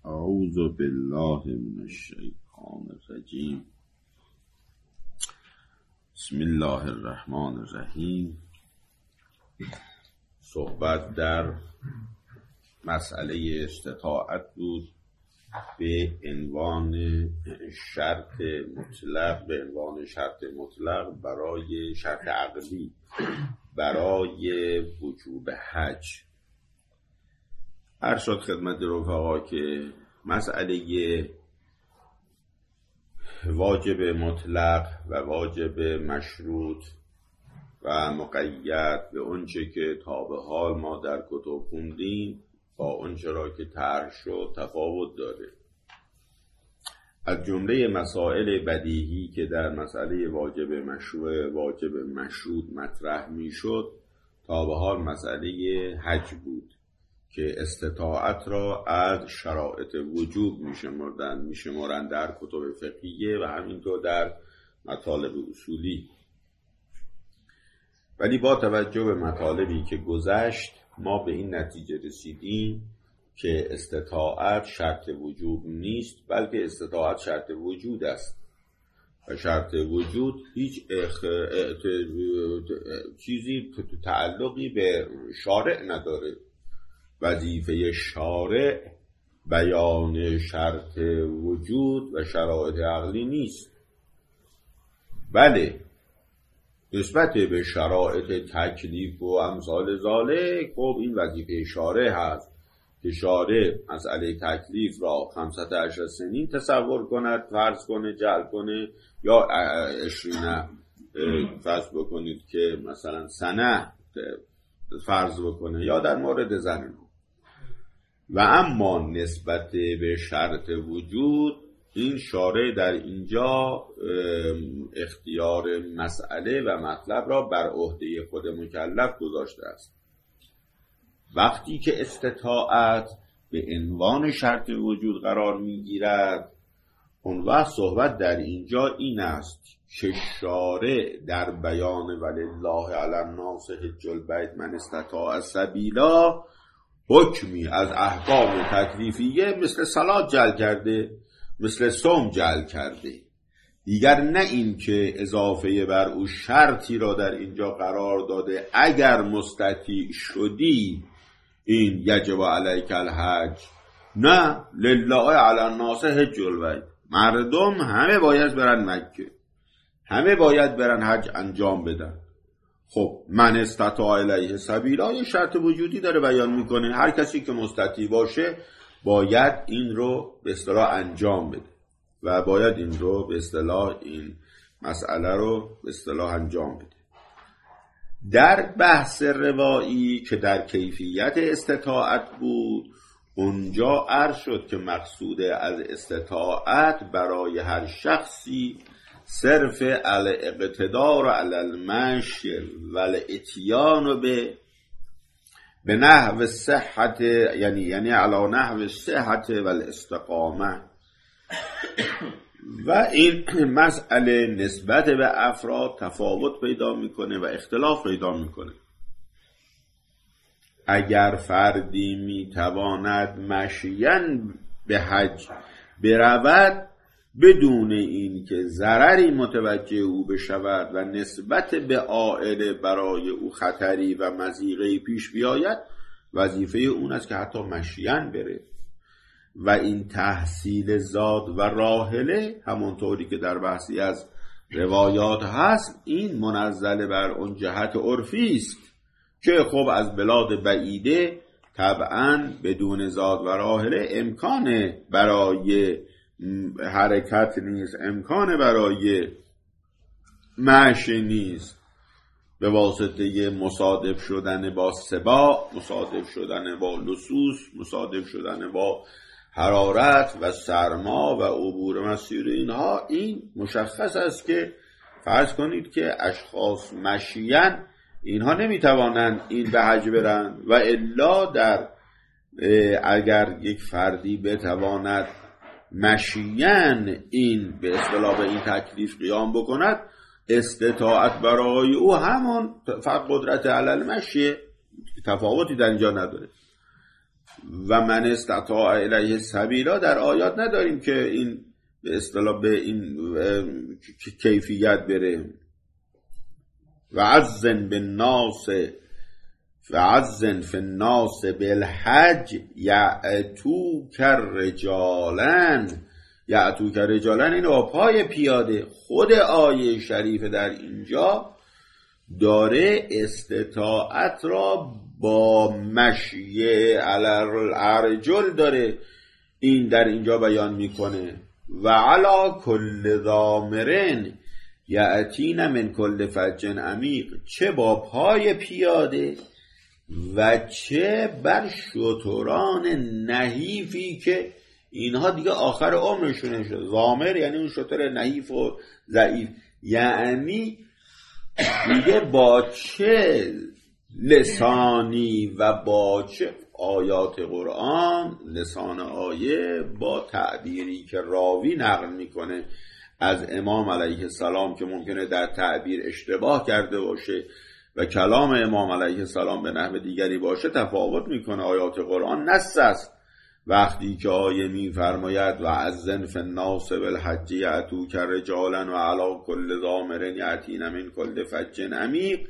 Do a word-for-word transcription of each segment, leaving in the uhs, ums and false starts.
اعوذ بالله من الشیطان الرجیم. بسم الله الرحمن الرحیم. صحبت در مسئله استطاعت بود به عنوان شرط مطلق، به عنوان شرط مطلق برای شرط عقلی برای وجوب حج. عرض شد خدمت رفقا که مسئله واجب مطلق و واجب مشروط و مقید به اونچه که تا به حال ما در کتب خوندیم با اونچه را که طرح شد تفاوت داره. از جمله مسائل بدیهی که در مسئله واجب مشروع واجب مشروط مطرح میشد تا به حال مسئله حج بود که استطاعت را از شرایط وجوب میشمردند میشمارند در کتب فقهیه و همینطور در مطالب اصولی. ولی با توجه به مطالبی که گذشت ما به این نتیجه رسیدیم که استطاعت شرط وجوب نیست، بلکه استطاعت شرط وجود است و شرط وجود هیچ اخ... اخ... چیزی تعلقی به شارع نداره. وظیفه شارع بیان شرط وجود و شرایط عقلی نیست. بله نسبت به شرایط تکلیف و امثال ذالک خب این وظیفه شارع هست که شارع مسئله تکلیف را خمسة عشر سنین تصور کند، فرض کنه، جعل کنه، یا عشرین فرض بکنید که مثلا سنه فرض بکنه، یا در مورد زن. و اما نسبت به شرط وجود این شارع در اینجا اختیار مسئله و مطلب را بر عهده خود مکلف گذاشته است. وقتی که استطاعت به عنوان شرط وجود قرار میگیرد اون وقت صحبت در اینجا این است که شارع در بیان ولله علی الناس حج البیت من استطاع سبیلا حکمی از احکام تکلیفیه مثل صلات جعل کرده، مثل صوم جعل کرده. دیگر نه این که اضافه بر او شرطی را در اینجا قرار داده اگر مستطیع شدی این یجب علیک الحج، نه لله علی الناس حج البیت، مردم همه باید برن مکه، همه باید برن حج انجام بدن. خب من استطاع الیه سبیلا یه شرط وجودی داره بیان میکنه، هر کسی که مستطیع باشه باید این رو به اصطلاح انجام بده و باید این رو به اصطلاح این مسئله رو به اصطلاح انجام بده. در بحث روایی که در کیفیت استطاعت بود اونجا عرض شد که مقصود از استطاعت برای هر شخصی صرف الاقتدار علی المشی و الاتیان به به نحو صحت، یعنی یعنی علی نحو صحت و الاستقامه. و این مسئله نسبت به افراد تفاوت پیدا میکنه و اختلاف پیدا میکنه. اگر فردی میتواند مشیاً به حج برود بدون این که ضرری متوجه او بشود و نسبت به عائله برای او خطری و مضیقه‌ای پیش بیاید، وظیفه اون است که حتی مشیاً بره. و این تحصیل زاد و راحله همونطوری که در بحثی از روایات هست این منزل بر اون جهت عرفی است که خب از بلاد بعیده طبعاً بدون زاد و راحله امکان برای حرکت نیست، امکان برای مشی نیست، به واسطه مصادف شدن با سبا، مصادف شدن با لصوص، مصادف شدن با حرارت و سرما و عبور مسیر اینها. این مشخص است که فرض کنید که اشخاص مشیان اینها نمیتوانند این به حج برند و الا در اگر یک فردی بتواند مشیان این به اصطلاح به این تکلیف قیام بکند استطاعت برای او همون فقط قدرت علی المشی، تفاوتی در اینجا نداره. و من استطاع الیه سبیلا در آیات نداریم که این به اصطلاح به این کیفیت بره. و عزن بالناس و عزن فی الناس بالحج یأتوک رجالا. یأتوک رجالا این با پای پیاده. خود آیه شریف در اینجا داره استطاعت را با مشی علی الارجل داره این در اینجا بیان میکنه. و علی کل ضامرن یأتین من کل فج عمیق، چه با پای پیاده و چه بر شتران نحیفی که اینها دیگه آخر عمرشونه شد. ضامر یعنی اون شتر نحیف و ضعیف، یعنی دیگه با چه لسانی و با چه آیات قرآن، لسان آیه با تعبیری که راوی نقل میکنه از امام علیه السلام که ممکنه در تعبیر اشتباه کرده باشه و کلام امام علیه السلام به نحو دیگری باشه تفاوت میکنه. آیات قرآن نص است. وقتی که آیه میفرماید و عزن فی الناس بالحج یأتوک رجالا و علی کل ضامر یأتین من کل فج عمیق،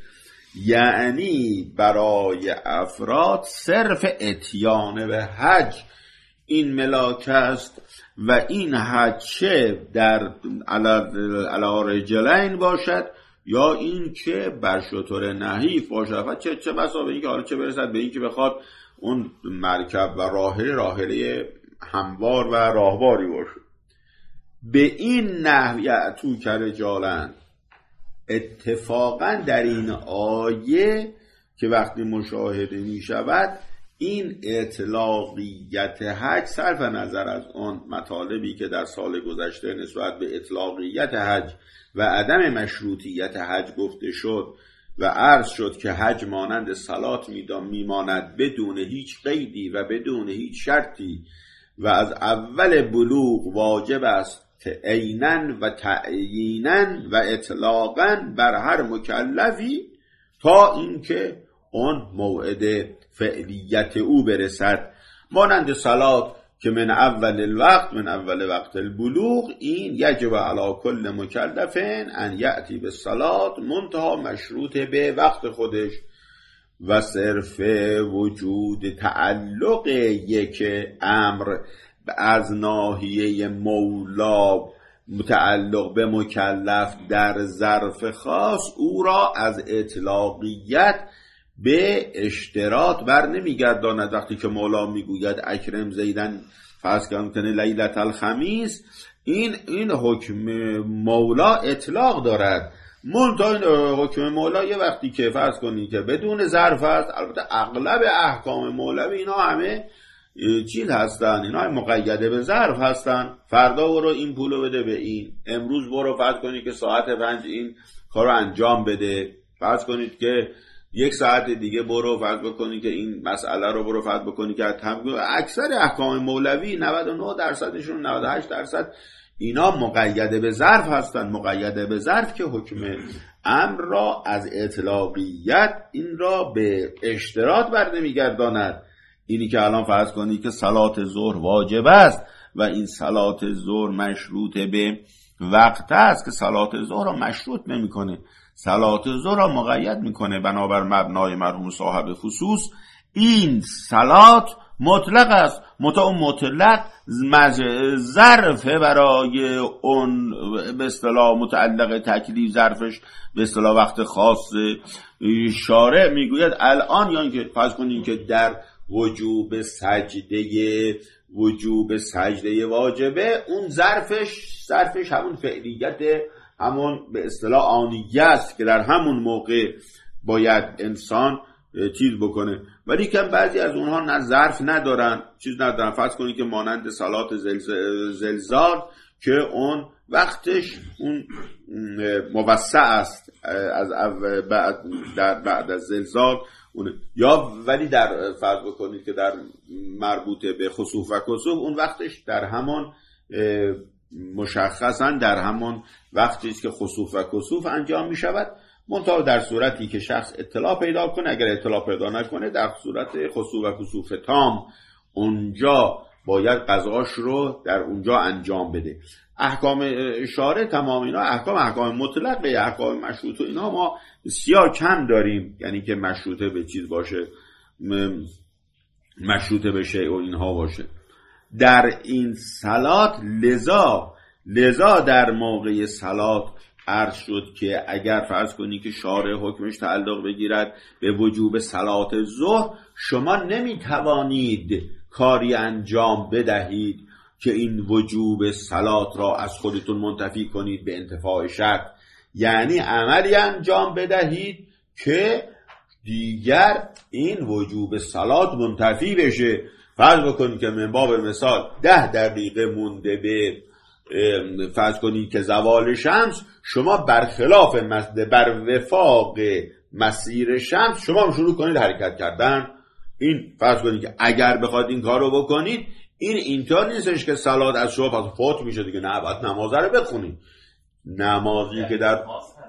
یعنی برای افراد صرف اتیان به حج این ملاک است و این حج چه در علی رجلین باشد یا این که بر شتر نحیف باشد و چه چه بسا به این که حالا چه برسد به این که بخواد اون مرکب و راحله راحله هموار و راهواری باشه. به این نحو یأتوک رجالا، اتفاقا در این آیه که وقتی مشاهده می شود این اطلاقیت حج صرف نظر از آن مطالبی که در سال گذشته نسبت به اطلاقیت حج و عدم مشروطیت حج گفته شد و عرض شد که حج مانند صلات میماند بدون هیچ قیدی و بدون هیچ شرطی و از اول بلوغ واجب است عیناً و تعییناً و اطلاقاً بر هر مکلفی تا اینکه اون موعد فعلیت او برسد. مانند صلات که من اول الوقت من اول وقت البلوغ، این یجب علی کل مکلف ان یأتی بالصلات منتها مشروط به وقت خودش و صرف وجود تعلق یک امر از ناحیه مولا متعلق به مکلف در ظرف خاص او را از اطلاقیت به اشتراط بر نمیگرداند. وقتی که مولا میگوید اکرم زیدن فرض کنه لیلت الخمیس، این این حکم مولا اطلاق دارد. منتها این حکم مولا یه وقتی که فرض کنید که بدون ظرف است. البته اغلب احکام مولوی اینا همه چیز هستن، اینا مقیده به ظرف هستن. فردا برو این پولو بده به این، امروز برو فرض کنید که ساعت پنج این کارو انجام بده، فرض کنید که یک ساعت دیگه برو فرض بکنید که این مسئله رو برو فرض بکنید که اکثر احکام مولوی نود و نه درصدشون نود و هشت درصد اینا مقیده به ظرف هستن. مقیده به ظرف که حکم امر را از اطلاقیت این را به اشتراط بر نمیگرداند. اینی که الان فرض کنید که صلات ظهر واجب است و این صلات ظهر مشروط به وقت است که صلات ظهر را مشروط نمیکنه، صلات ظهر را مقید میکنه بنابر مبنای مرحوم صاحب خصوص. این صلات مطلق است، مطلق مطلق ظرفه برای اون به اصطلاح متعلق تکلیف، ظرفش به اصطلاح وقت خاص. شارع میگوید الان یا اینکه فرض کنید که در وجوب سجده وجوب سجده واجبه، اون ظرفش ظرفش همون فعلیت همون به اصطلاح آنیه است که در همون موقع باید انسان چیز بکنه. ولی که بعضی از اونها نه ظرف ندارن، چیز ندارن. فرض کنید که مانند صلات زلزال که اون وقتش اون موسع است از بعد در بعد از زلزال اون، یا ولی در فرض بکنید که در مربوط به خسوف و کسوف اون وقتش در همون مشخصا در همون وقتی است که خسوف و کسوف انجام می شود، منتها در صورتی که شخص اطلاع پیدا کنه. اگر اطلاع پیدا نکنه در صورت خسوف و کسوف تام اونجا باید قضاش رو در اونجا انجام بده. احکام شارع تمام اینا احکام احکام مطلقه، احکام مشروط و اینا ما بسیار کم داریم، یعنی که مشروطه به چیز باشه، مشروطه به شیء و اینها باشه. در این صلات لذا لذا در موقع صلات عرض شد که اگر فرض کنی که شارع حکمش تعلق بگیرد به وجوب صلات ظهر، شما نمیتوانید کاری انجام بدهید که این وجوب صلات را از خودتون منتفی کنید به انتفاع شرط، یعنی عملی انجام بدهید که دیگر این وجوب صلات منتفی بشه. فرض بکنید که من باب مثال ده دقیقه مونده به فرض کنید که زوال شمس، شما برخلاف مسجد بر وفاق مسیر شمس شما شروع کنید حرکت کردن. این فرض کنید که اگر بخواد این کار رو بکنید، این اینطور نیستش که صلات از شما پس فوت میشه دیگه، نه باید نماز رو بخونید. نمازی که در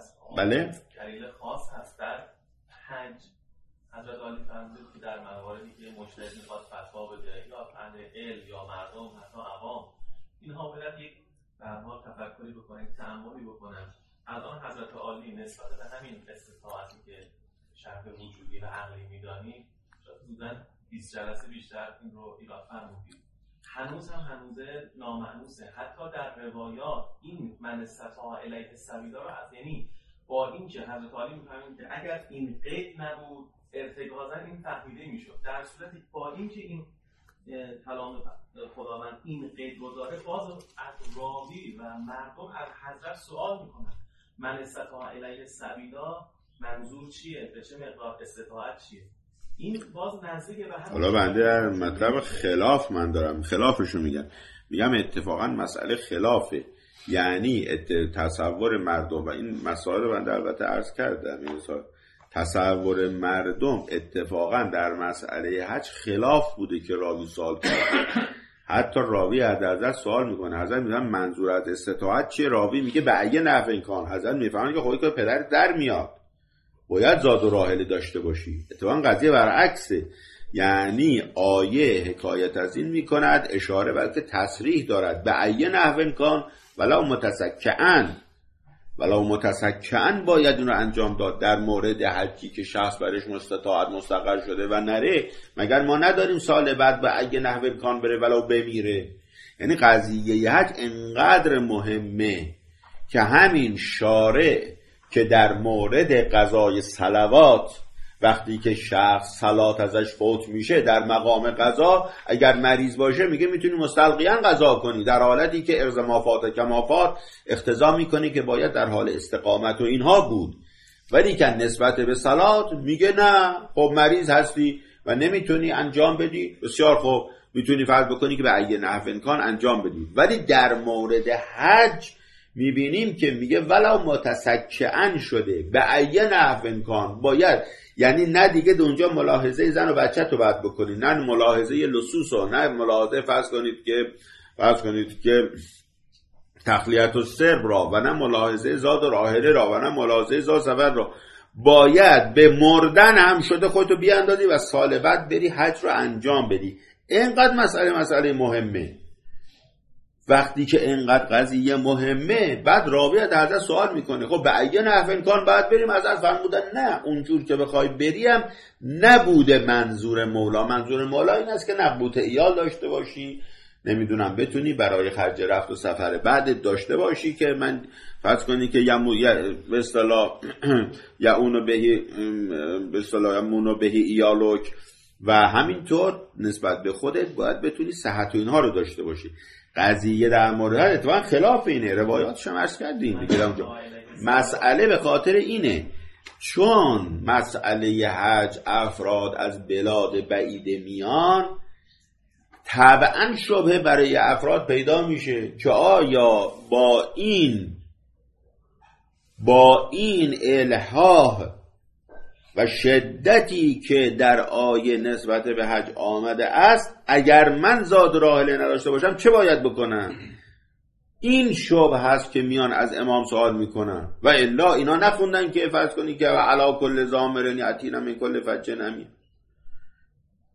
بله دلیل خاص هست در حج. حضرت علی فرمودند که در مواردی که مجتهد میخواد فتوا بده یا اهل علم یا مردم حتی عوام، اینها باید یک در حال تفکری بکنن، تأملی بکنن. الان حضرت علی نسبت به همین استطاعتی که شرط وجودی و عقلی میدانیم بودن بیست جلسه بیشتر این رو ایراد فرمودید. هنوز هم هنوز نامأنوسه. حتی در روایات این من استطاع الیه السبیلا رو از، یعنی با این که حضرت علی میفهمید که اگر این قید نبود ارتکازا این فهمیده میشد، در صورتی با این که این کلام خداوند این قید رو داره، باز از راوی و مردم از حضرت سوال میکنن من استطاع الیه السبیلا منظور چیه؟ به چه مقدار استطاعت چیه؟ این باز نزدیکه به هم. حالا بنده در مطلب خلاف من دارم، خلافشو میگم میگم اتفاقا مسئله خلافه، یعنی تصور مردم و این مسائل رو بنده البته عرض کردم، این مثال تصور مردم اتفاقا در مسئله حج خلاف بوده که راوی سوال کرده. حتی راوی از حضرت سوال میکنه، حضرت میگن منظور از استطاعت چیه؟ راوی میگه به ایه نحو امکان. حضرت میفهمن که خودی که پدر در میاد باید زاد و راحله داشته باشی. اتفاقا قضیه برعکسه، یعنی آیه حکایت از این میکند، اشاره بلکه تصریح دارد به ایه نحو امکان ولو متسکعن ولو متسکعن باید این رو انجام داد. در مورد حجی که شخص برش مستطاعت مستقر شده و نره، مگر ما نداریم سال بعد به ایه نحو امکان بره ولو بمیره؟ یعنی قضیه حج انقدر مهمه که همین شارع که در مورد قضای صلوات وقتی که شخص صلات ازش فوت میشه در مقام قضا، اگر مریض باشه میگه میتونی مستلقیاً قضا کنی، در حالتی که ارز مافات کمافات اقتضا میکنی که باید در حال استقامت و اینها بود. ولی که نسبت به صلات میگه نه، خب مریض هستی و نمیتونی انجام بدی، بسیار خب میتونی فرض بکنی که به ایه نحو امکان انجام بدی. ولی در مورد حج میبینیم که میگه ولو متسکعن شده به ایه نحو امکان باید، یعنی نه دیگه اونجا ملاحظه زن و بچه تو باید بکنی، نه ملاحظه لصوص و نه ملاحظه فرض کنید که فرض کنید که تخلیت و سرب را و نه ملاحظه زاد و راحله را و نه ملاحظه زاد سفر را، باید به مردن هم شده خودتو بیاندازی و سال بعد بری حج رو انجام بدی. اینقدر مسئله مسئله مهمه. وقتی که اینقدر قضیه مهمه، بعد راوی از حضرت سوال میکنه خب به ایه نحو امکان باید بریم؟ حضرت فرمودن نه، اونجور که بخوای بریم نبوده منظور مولا. منظور مولا این است که نقبوت ایال داشته باشی، نمیدونم بتونی برای خرج رفت و سفر بعد داشته باشی که من فرض کنی که یمو به اصطلاح یا اونو بهی به اصطلاح یمونو بهی ایالوک، و همینطور نسبت به خودت باید بتونی صحت و اینها رو داشته باشی. قضیه در مورد اتفاقا خلاف اینه، روایاتش هم عرض کردیم دیگه. مسئله به خاطر اینه چون مسئله حج افراد از بلاد بعید میان، طبعا شبهه برای افراد پیدا میشه که آیا با این با این الحاح و شدتی که در آیه نسبت به حج آمده است، اگر من زاد راحله نداشته باشم چه باید بکنم؟ این شبه هست که میان از امام سوال میکنن، و الا اینا نخوندن که فرض کنی که علا کل زامرن یاتینا من کل فج نمی.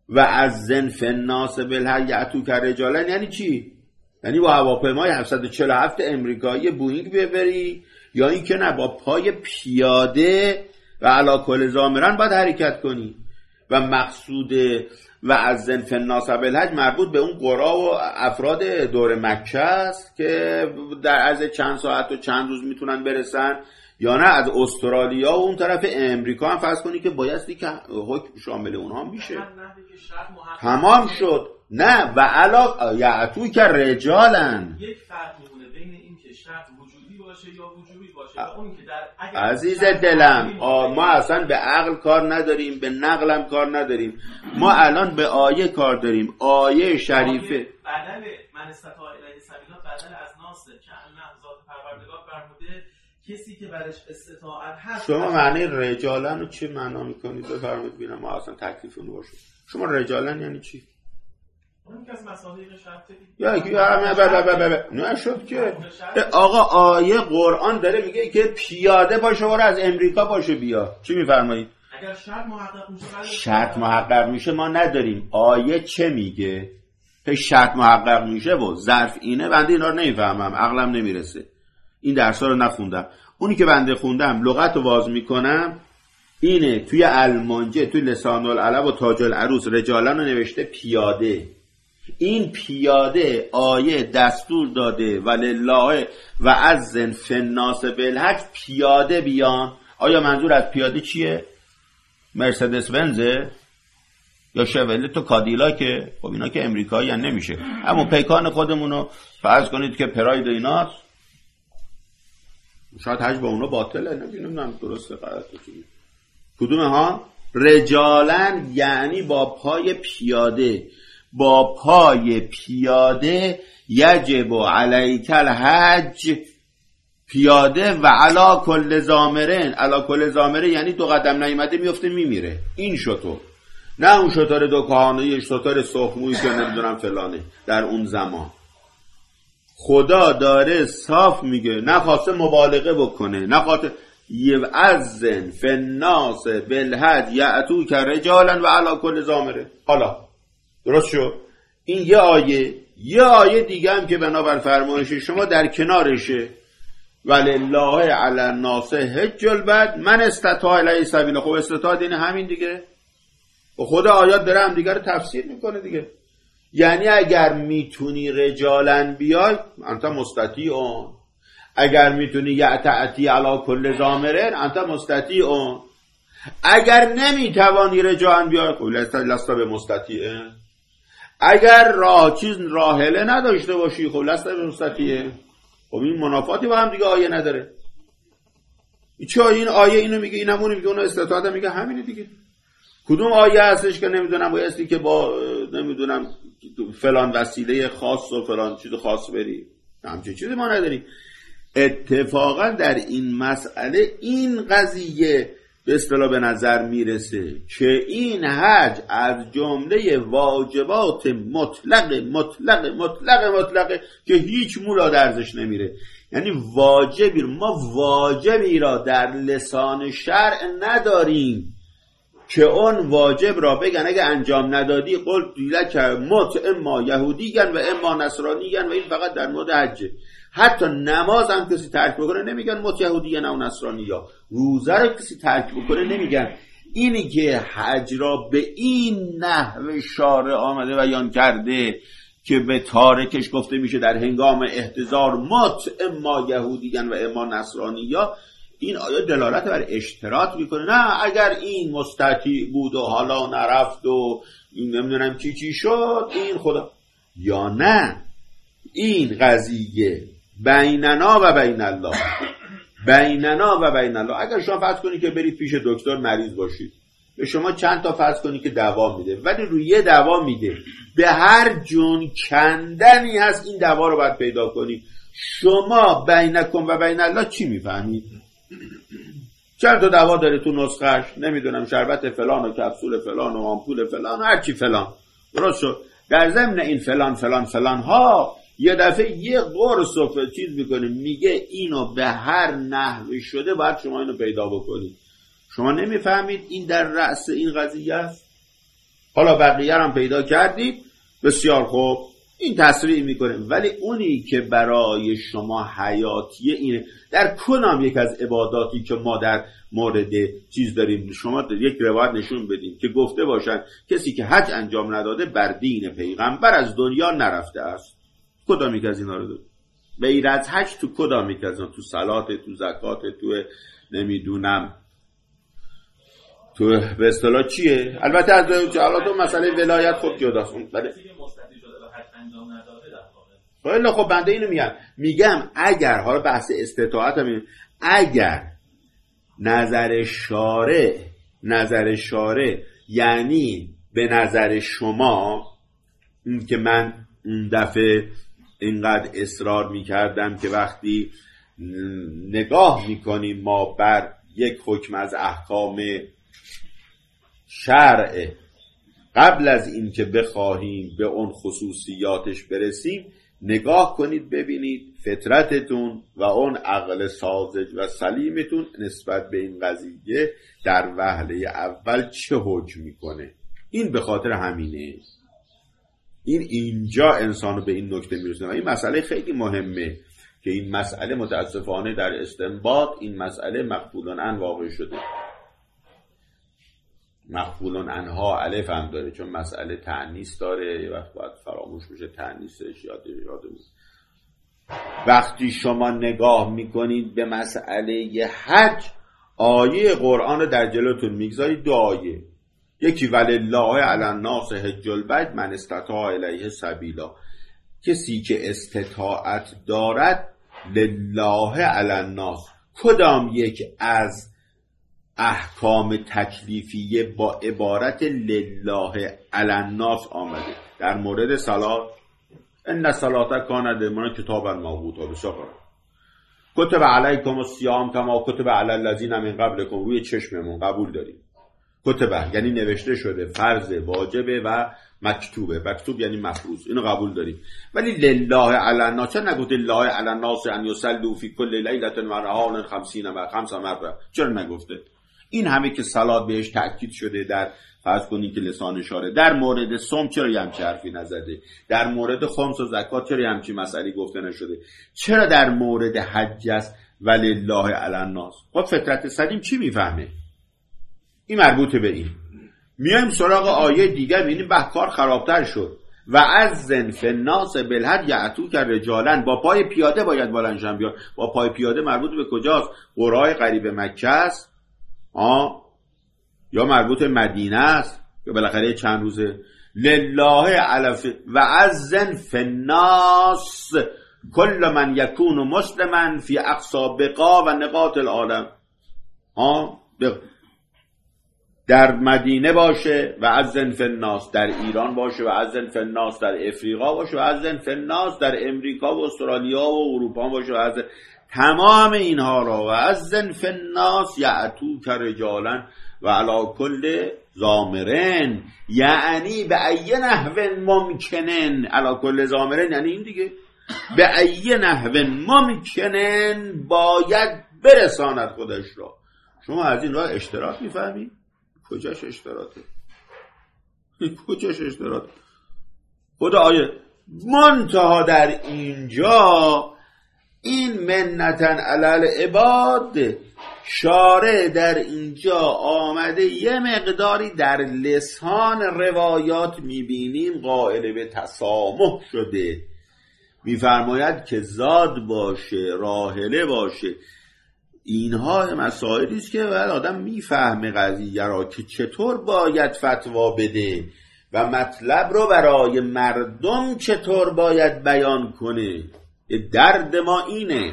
و از زنف الناس بالحج یأتوک رجالا یعنی چی؟ یعنی با هواپیمای هفتصد و چهل و هفت امریکایی بوئینگ ببری، یا این که نه با پای پیاده و علی کل ضامرن باید حرکت کنی؟ و مقصود و از زنف الناس بالحج مربوط به اون قرا و افراد دور مکه است که در عرض چند ساعت و چند روز میتونن برسن، یا نه از استرالیا و اون طرف امریکا هم فرض کنی که بایستی که حکم شامل اونها میشه. تمام شد. نه و علا یأتوک رجالا، یک فرق میمونه بین این که شرط وجودی باشه یا وجوبی باشه و اون که در اگر عزیز دلم ما اصلا به عقل کار نداریم، به نقلم کار نداریم، ما الان به آیه کار داریم. آیه شریفه بدل من استطاع الیه سبیلا بدل از ناصر که الله ذات پروردگار فرموده کسی که برش استطاعت هست. شما معنی رجالن رو چی معنا میکنید؟ بفرمایید ببینم ما اصلا تکلیفون باشه. شما رجالن یعنی چی؟ اون که از مصادیق شرطی یا کی همه بله بله نه شد که آقا آیه قرآن داره میگه که پیاده باشه و از امریکا باشه بیا. چی میفرمایید؟ اگر شرط محقق میشه شرط محقق میشه ما نداریم. آیه چه میگه؟ که شرط محقق میشه و ظرف اینه. بنده اینا رو نمیفهمم، عقلم نمیرسه، این درسا رو نخوندم. اونی که بنده خوندم لغت رو واز میکنم اینه، توی المانجه توی لسان العرب و تاج العروس رجالن رو نوشته پیاده. این پیاده آیه دستور داده ولله و اذن فی الناس بالحج پیاده بیان. آیا منظور از پیاده چیه؟ مرسدس بنزه یا شوله تو کادیلاکه؟ خب اینا که امریکایی هم نمیشه. اما پیکان خودمونو فرض کنید که پراید ایناست، شاید حج با اونا باطله، نمیدونم درسته غلطه چیه. کدوم ها؟ رجالن یعنی با پای پیاده. با پای پیاده یجب علیک الحج، پیاده و علا کل ضامرن. علا کل ضامره یعنی دو قدم نیامده میفته میمیره. این شطور، نه اون شطور دو کهانه، شطور سخمویی که نمیدونم فلانه. در اون زمان خدا داره صاف میگه، نخواسته مبالغه بکنه، نخواسته یعزن فی الناس بالحج یأتوک رجالا و علی کل ضامره. حالا درست شد؟ این یه آیه. یه آیه دیگه هم که بنابر فرمایش شما در کنارشه، ولله علی الناس حج البیت من استطاع الیه سبیلا. خب استطاع دین همین دیگه، و خود آیات داره هم دیگه رو تفسیر میکنه دیگه. یعنی اگر میتونی رجالن بیای انت مستطیعون، اگر میتونی یعتعتی علی کل ضامرن انت مستطیعون، اگر نمیتوانی رجالن بیای خب لستا به مستطیعه، اگر راه چیز راحله نداشته باشی خب لستا به مستطیعه. خب این منافاتی با هم دیگه آیه نداره. چه این آیه اینو میگه اینم اونو میگه، اون استطاعت میگه همینه دیگه. کدوم آیه هستش که نمیدونم بایستی که با نمیدونم فلان وسیله خاص و فلان چیز خاص بری؟ همچین چیزی ما نداریم. اتفاقا در این مسئله این قضیه به اصطلاح به نظر میرسه که این حج از جمله واجبات مطلق مطلق مطلق مطلق که هیچ مولا درزش نمیره. یعنی واجبی، ما واجبی را در لسان شرع نداریم که اون واجب را بگن اگه انجام ندادی قل دیلک مت اما یهودیگن و اما نصرانیگن، و این فقط در مورد حجه. حتی نماز هم کسی ترک بکنه نمیگن مت یهودیگن و نصرانی، یا روزه رو کسی ترک بکنه نمیگن. اینی که حج را به این نحو شارع آمده بیان کرده که به تارکش گفته میشه در هنگام احتضار مت اما یهودیگن و اما نصرانیا، این آیه دلالت بر اشتراط میکنه. نه اگر این مستطیع بود و حالا نرفت و نمیدونم چی چی شد این خدا، یا نه این قضیه بیننا و بین الله، بیننا و بین الله. اگر شما فرض کنید که برید پیش دکتر مریض باشید، به شما چند تا فرض کنید که دوا میده، ولی روی یه دوا میده، به هر جون کندنی هست این دوا رو باید پیدا کنید. شما بینکم و بین الله چی میفهمید؟ چند تا دوا داره تو نسخهش، نمیدونم شربت فلان و کپسول فلان و آمپول فلان و هر چی فلان، درست شد؟ در ضمن این فلان فلان فلان ها یه دفعه یه قرص و چیز میکنه، میگه اینو به هر نحوی شده باید شما اینو پیدا بکنید. شما نمیفهمید این در رأس این قضیه است؟ حالا بقیه هم پیدا کردید، بسیار خوب، این تصریح میکنه. ولی اونی که برای شما حیاتیه اینه. در کدام یک از عباداتی که ما در مورد چیز داریم شما یک روایت نشون بدیم که گفته باشن کسی که حج انجام نداده بر دین پیغمبر از دنیا نرفته است؟ کدام یک از اینا رو داریم؟ غیر از حج تو کدام یک از اینا؟ تو صلات، تو زکات، تو نمیدونم تو به اصطلاح چیه؟ البته از جلالات و مسئله ولایت خود جداست. ولی خیلی خب بنده اینو میگم میگم اگر حالا بحث استطاعت هم اگر نظر شارع نظر شارع یعنی به نظر شما این که من اون دفعه اینقدر اصرار میکردم که وقتی نگاه میکنیم ما بر یک حکم از احکام شرع قبل از این که بخواهیم به اون خصوصیاتش برسیم نگاه کنید ببینید فطرتتون و اون عقل ساذج و سلیمتون نسبت به این قضیه در وهله اول چه حکم میکنه. این به خاطر همینه. این اینجا انسانو به این نکته میرسونه و این مسئله خیلی مهمه که این مسئله متاسفانه در استنباط این مسئله مقبولن عن واقع شده. مقبولن عنها الف هم داره چون مسئله تأنیث داره، یه وقت باید فراموش بشه تأنیثش یاد یاد میشه. وقتی شما نگاه میکنید به مسئله حج آیه قرآن رو در جلوتون میگذارید، دو آیه، یکی ولله علی الناس حج البیت من استطاع الیه سبیلا، کسی که استطاعت دارد لله علی الناس. کدام یک از احکام تکلیفیه با عبارت لله علی الناس آمده؟ در مورد صلات ان صلات کانت للمؤمنین کتابا موقوتا، بسیار کتب علیکم الصیام کما کتب علی الذین من قبلکم، روی چشممون قبول داریم. کتبه یعنی نوشته شده، فرض، واجبه و مکتوبه. مکتوب یعنی مفروض، اینو قبول داریم. ولی لله علی الناس چرا نگفته لله علی الناس ان یصلوا فی کل لیلة و نهار خمسین و خمس مره؟ چرا نگفته؟ این همه که صلات بهش تاکید شده در فرض کنید که لسان اشاره. در مورد صوم چرا یه همچین حرفی نزده؟ در مورد خمس و زکات چرا یه همچین مسئله گفته نشده؟ چرا در مورد حج است ولله علی الناس؟ خب فطرت سلیم چی میفهمه؟ این مربوطه به این. میایم سراغ آیه دیگه میبینیم به کار خرابتر شد. و اذن فی الناس بالحج یأتوک رجالا، با پای پیاده باید بالنشن بیان. با پای پیاده مربوط به کجاست؟ قرای قریب مکه است آه یا مربوط مدینه است که بالاخره چند روزه. لله علف و اذن فی الناس کل من یکون مسلما فی اقصی بقاع و نقاط العالم. ها در مدینه باشه و اذن فی الناس، در ایران باشه و اذن فی الناس، در افریقا باشه و اذن فی الناس، در امریکا و استرالیا و اروپا باشه و اذن، تمام اینها را و اذن فی الناس یأتوک رجالا و علی کل ضامرن، یعنی به ای نحو ممکنن. علی کل ضامرن یعنی این دیگه، به ای نحو ممکنن باید برساند خودش را. شما از این راه اشتراک میفهمید؟ کجاش اشتراکه؟ کجاش اشتراکه؟ خدا آیه منتها در اینجا این منتن علل عباد، شارع در اینجا آمده یه مقداری در لسان روایات میبینیم قائل به تسامح شده، میفرماید که زاد باشه، راحله باشه. اینها مسائلی است که بعد آدم میفهمه قضیه را که چطور باید فتوا بده و مطلب رو برای مردم چطور باید بیان کنه. درد ما اینه.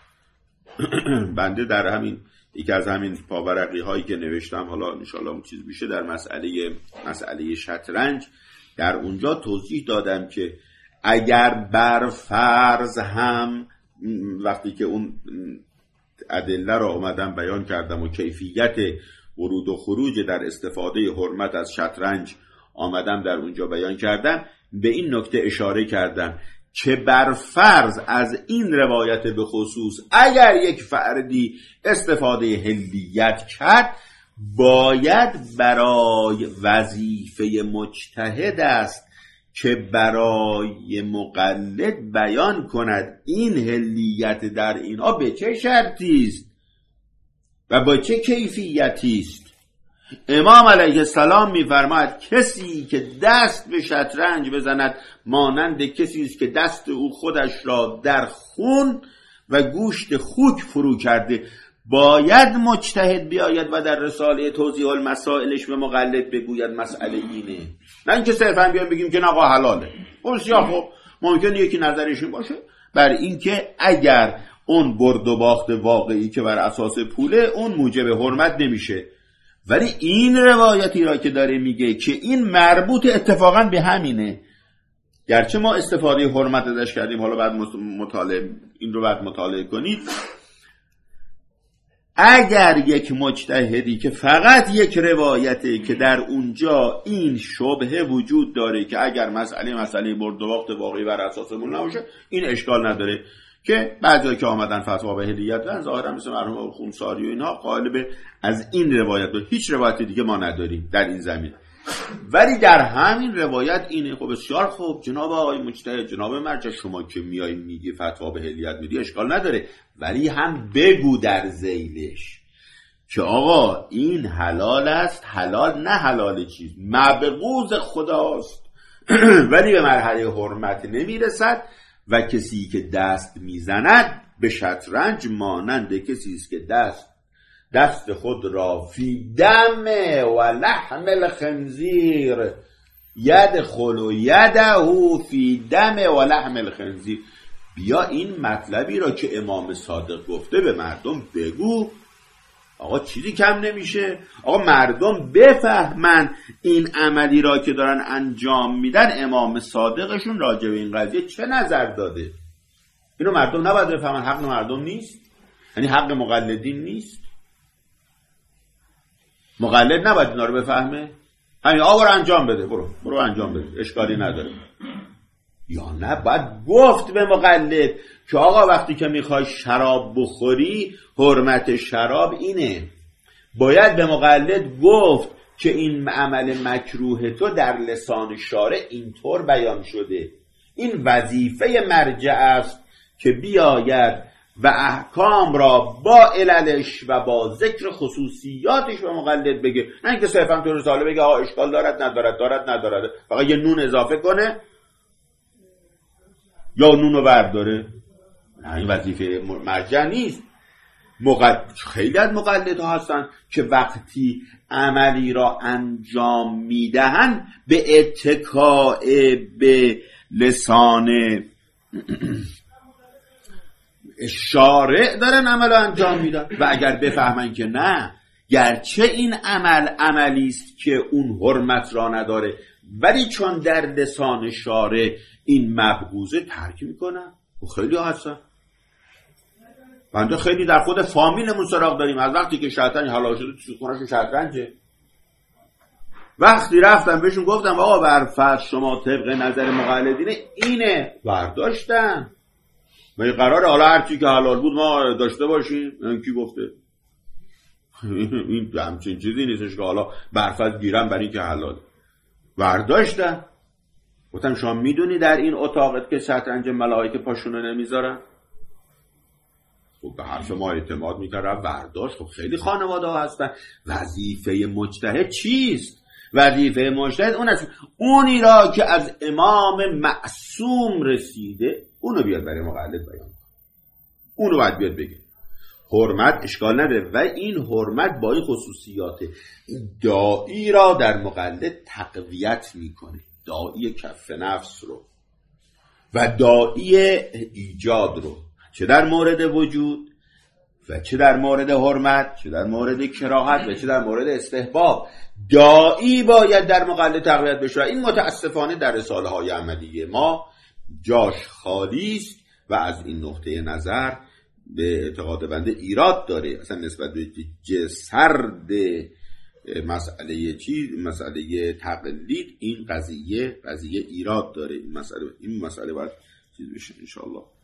بنده در همین یکی از همین پاورقی هایی که نوشتم، حالا انشالله اون چیز میشه، در مسئله مسئله شطرنج در اونجا توضیح دادم که اگر بر فرض هم وقتی که اون ادله را اومدم بیان کردم و کیفیت ورود و خروج در استفاده حرمت از شطرنج آمدم در اونجا بیان کردم، به این نکته اشاره کردم که بر فرض از این روایت به خصوص اگر یک فردی استفاده هلیت کرد، باید برای وظیفه مجتهد است که برای مقلد بیان کند این حلیت در اینها به چه شرطی است و با چه کیفیتی است. امام علیه السلام می‌فرماید کسی که دست به شطرنج بزند مانند کسی است که دست او خودش را در خون و گوشت خوک فرو کرده. باید مجتهد بیاید و در رساله توضیح المسائلش به مقلد بگوید مسئله اینه، نه اینکه صرفا بیایم بگیم که آقا حلاله. بسیار خب، ممکنه یکی نظرش این باشه بر اینکه اگر اون برد و باخت واقعی که بر اساس پوله اون موجب حرمت نمیشه، ولی این روایتی را که داره میگه که این مربوط اتفاقا به همینه، گرچه ما استفاده حرمت ازش کردیم، حالا بعد مطالعه این رو بعد مطالعه کنید. اگر یک مجتهدی که فقط یک روایته که در اونجا این شبهه وجود داره که اگر مسئله مسئله برد و باخت واقعی بر اساسمون نباشه، این اشکال نداره که بعضی که آمدن فتوا به هدیت دادن ظاهرا مثل مرحوم خونساری و اینها قالب از این روایت و هیچ روایت دیگه ما نداریم در این زمین. ولی در همین روایت اینه. خب بسیار خوب جناب آقای مجتهد، جناب مرجع، شما که میای میگی فتوا به هدیت میدی اشکال نداره، ولی هم بگو در ذیلش که آقا این حلال است، حلال نه حلال چیز مبغوض خداست ولی به مرحله حرمت نمیرسد و کسی که دست میزند به شطرنج مانند کسی است که دست دست خود را فی دم و لحم الخنزیر یدخل و یده فی دم و لحم الخنزیر. بیا این مطلبی را که امام صادق گفته به مردم بگو. آقا چیزی کم نمیشه. آقا مردم بفهمن این عملی را که دارن انجام میدن امام صادقشون راجع به این قضیه چه نظر داده. اینو مردم نباید بفهمن. حق مردم نیست، یعنی حق مقلدین نیست. مقلد نباید اینا رو بفهمه. همین آقا رو انجام بده، برو برو انجام بده، اشکالی نداره. یا نه باید گفت به مقلد که آقا وقتی که میخوای شراب بخوری حرمت شراب اینه. باید به مقلد گفت که این عمل مکروه تو در لسان شارع اینطور بیان شده. این وظیفه مرجع است که بیاید و احکام را با عللش و با ذکر خصوصیاتش به مقلد بگه، نه اینکه صرفا تو رساله بگه آقا اشکال دارد ندارد دارد ندارد، فقط یه نون اضافه کنه یا نونو برداره. نه، این وظیفه مرجع نیست. مقلد خیلی از مقلدها هستن که وقتی عملی را انجام میدهن به اتکاء به لسان شارع دارن عمل رو انجام میدن و اگر بفهمن که نه، گرچه این عمل عملی است که اون حرمت را نداره ولی چون در لسان شارع این مبغوضه ترک میکنن. و خیلی هستن. بنده خیلی در خود فامیلمون سراغ داریم از وقتی که شطرنج حلال شده تو خونه‌شون شطرنجه. وقتی رفتم بهشون گفتم آقا بر فرض شما طبق نظر مقلدینه اینه، برداشتن. ما قراره حالا هر چی که حلال بود ما داشته باشیم. این کی گفته؟ این همچین چیزی نیستش که حالا برفض گیرم برای اینکه حلال. برداشتن. گفتم شما میدونی در این اتاقت که شطرنج ملائکه پاشونو نمیذارن؟ خب به حرف ما اعتماد میکرد برداشت. خب خیلی خانواده ها هستن. وظیفه مجتهد چیست؟ وظیفه مجتهد اون است اونی را که از امام معصوم رسیده اونو بیاد برای مقلد بیان، اونو باید بیاد بگه. حرمت اشکال نداره و این حرمت با این خصوصیات داعی را در مقلد تقویت میکنه، داعی کف نفس رو و داعی ایجاد رو، چه در مورد وجود و چه در مورد حرمت، چه در مورد کراهت و چه در مورد استحباب. داعی باید در مقلد تقویت بشه. این متاسفانه در رساله های عملیه ما جاش خالی است و از این نقطه نظر به اعتقاد بنده ایراد داره. اصلا نسبت به جسرد مسئله چی مسئله تقلید این قضیه قضیه ایراد داره. این مسئله این مسئله باید چیز بشه ان شاء الله.